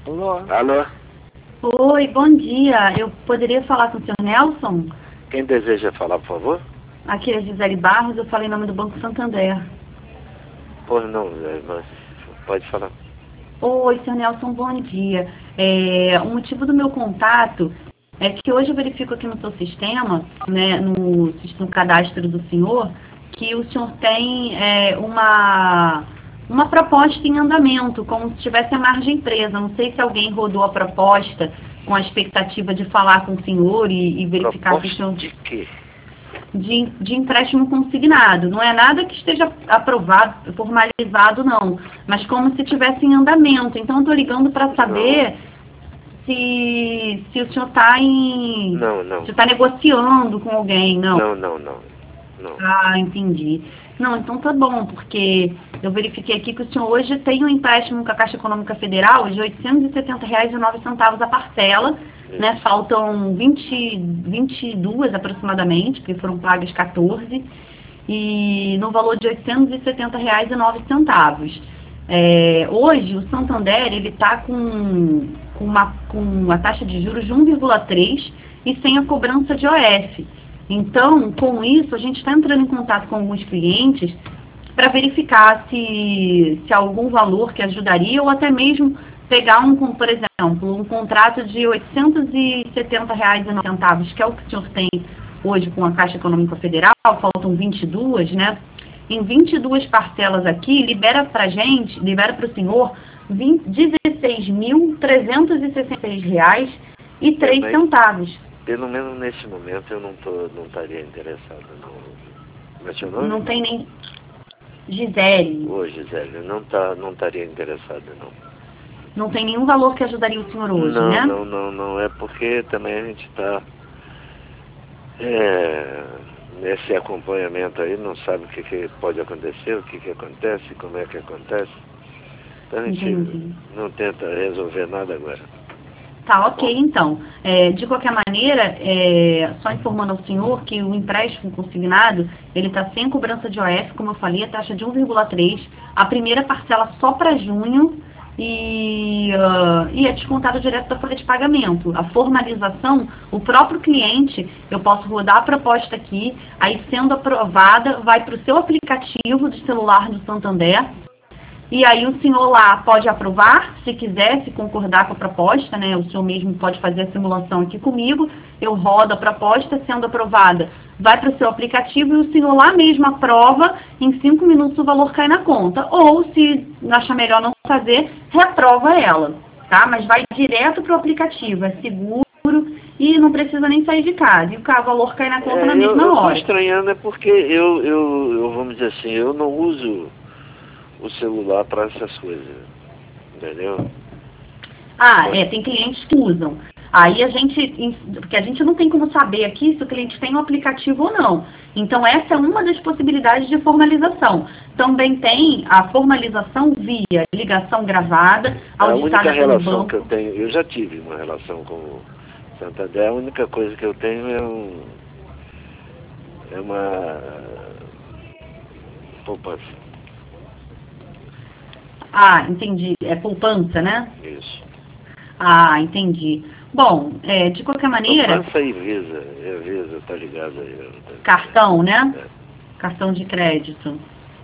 Alô? Alô? Oi, bom dia. Eu poderia falar com o senhor Nelson? Quem deseja falar, por favor? Aqui é Gisele Barros, eu falei em nome do Banco Santander. Pois não, mas pode falar. Oi, senhor Nelson, bom dia. O motivo do meu contato é que hoje eu verifico aqui no seu sistema, né, no cadastro do senhor, que o senhor tem uma proposta em andamento, como se tivesse a margem presa. Não sei se alguém rodou a proposta com a expectativa de falar com o senhor e verificar se o senhor... de quê? De empréstimo consignado. Não é nada que esteja aprovado, formalizado, não. Mas como se estivesse em andamento. Então, eu estou ligando para saber se o senhor está em... Não. Se está negociando com alguém, não? Não. Ah, entendi. Não, então tá bom, porque eu verifiquei aqui que o senhor hoje tem um empréstimo com a Caixa Econômica Federal de R$ 870,09 a parcela, né? Faltam 22 aproximadamente, porque foram pagas 14, e no valor de R$ 870,09. Hoje, o Santander ele está com a taxa de juros de 1,3 e sem a cobrança de OF. Então, com isso, a gente está entrando em contato com alguns clientes para verificar se há algum valor que ajudaria ou até mesmo pegar, por exemplo, um contrato de R$ 870,09, que é o que o senhor tem hoje com a Caixa Econômica Federal, faltam 22, né? Em 22 parcelas aqui, libera para o senhor R$ 16.366,03. Pelo menos nesse momento eu não estaria interessado, não. Como é seu nome? Não tem nem... Gisele. Ô, Gisele, eu não estaria interessado, não. Não tem nenhum valor que ajudaria o senhor hoje, né? Não. É porque também a gente está nesse acompanhamento aí, não sabe o que pode acontecer, o que acontece, como é que acontece. Então a gente não tenta resolver nada agora. Tá, ok, então. De qualquer maneira, só informando ao senhor que o empréstimo consignado, ele está sem cobrança de OF, como eu falei, a taxa de 1,3, a primeira parcela só para junho e é descontado direto da folha de pagamento. A formalização, o próprio cliente, eu posso rodar a proposta aqui, aí sendo aprovada, vai para o seu aplicativo de celular do Santander. E aí o senhor lá pode aprovar, se quiser, se concordar com a proposta, né? O senhor mesmo pode fazer a simulação aqui comigo, eu rodo a proposta, sendo aprovada, vai para o seu aplicativo e o senhor lá mesmo aprova, em 5 minutos o valor cai na conta. Ou, se achar melhor não fazer, reprova ela, tá? Mas vai direto para o aplicativo, é seguro e não precisa nem sair de casa. E o valor cai na conta na mesma hora. Eu estou estranhando é porque eu, vamos dizer assim, eu não uso o celular para essas coisas, entendeu? Tem clientes que usam. Aí porque a gente não tem como saber aqui se o cliente tem um aplicativo ou não. Então essa é uma das possibilidades de formalização. Também tem a formalização via ligação gravada, auditada pelo banco. A única relação que eu tenho, eu já tive uma relação com o Santander, a única coisa que eu tenho é uma poupança. Ah, entendi. É poupança, né? Isso. Ah, entendi. Bom, de qualquer maneira... Poupança e Visa, tá ligado aí. Cartão, né? É. Cartão de crédito.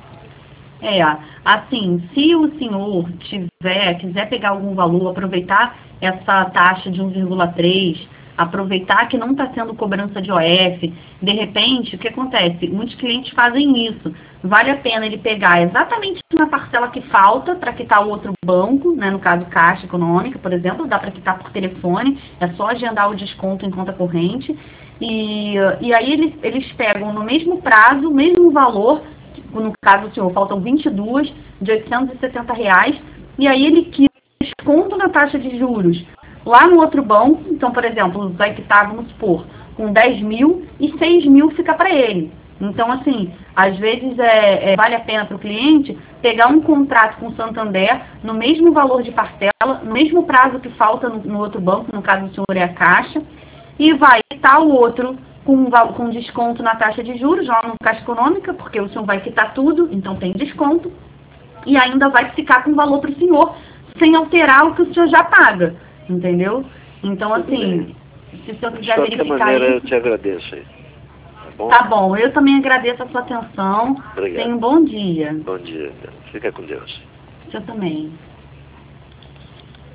Assim, se o senhor quiser pegar algum valor, aproveitar essa taxa de 1,3, aproveitar que não está sendo cobrança de OF, de repente, o que acontece? Muitos clientes fazem isso. Vale a pena ele pegar exatamente na parcela que falta para quitar o outro banco, né, no caso Caixa Econômica, por exemplo, dá para quitar por telefone, é só agendar o desconto em conta corrente, e aí eles pegam no mesmo prazo, o mesmo valor, no caso do senhor, faltam 22 de R$ 870, e aí ele quita desconto na taxa de juros lá no outro banco. Então, por exemplo, vai quitar, vamos supor, com 10 mil e 6 mil fica para ele. Então, assim, às vezes vale a pena para o cliente pegar um contrato com o Santander no mesmo valor de parcela, no mesmo prazo que falta no outro banco, no caso do senhor é a Caixa, e vai quitar o outro com desconto na taxa de juros, lá no Caixa Econômica, porque o senhor vai quitar tudo, então tem desconto, e ainda vai ficar com valor para o senhor, sem alterar o que o senhor já paga, entendeu? Então, assim, se o senhor quiser verificar de qualquer maneira, isso... eu te agradeço aí. Tá bom? Tá bom, eu também agradeço a sua atenção. Obrigado. Tenha um bom dia. Bom dia. Fica com Deus. O senhor também.